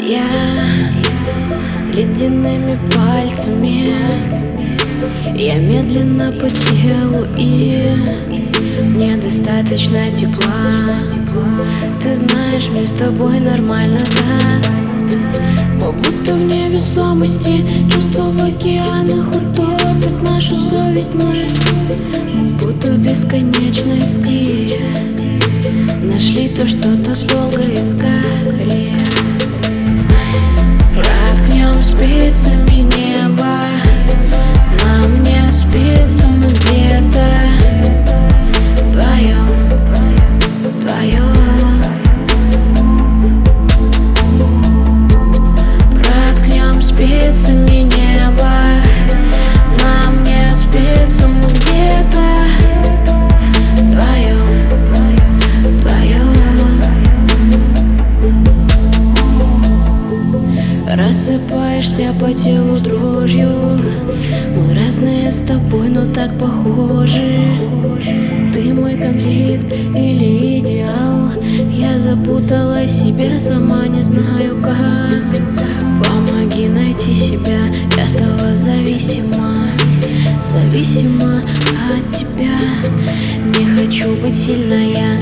Я ледяными пальцами, я медленно по телу, и мне достаточно тепла. Ты знаешь, мне с тобой нормально, да? Но будто в невесомости, чувства в океанах утопят нашу совесть. Мы будто в бесконечности нашли то, что так долго искали. Проткнем спицами небо, нам не спится, мы где-то вдвоем, вдвоем. Проткнем спицами небо, нам не спится, мы где-то вдвоем, вдвоем. Рассыпаешься по телу дрожью. Мы разные с тобой, но так похожи. Ты мой конфликт или идеал. Я запутала себя, сама не знаю как. Помоги найти себя, я стала зависима, зависима от тебя. Не хочу быть сильная,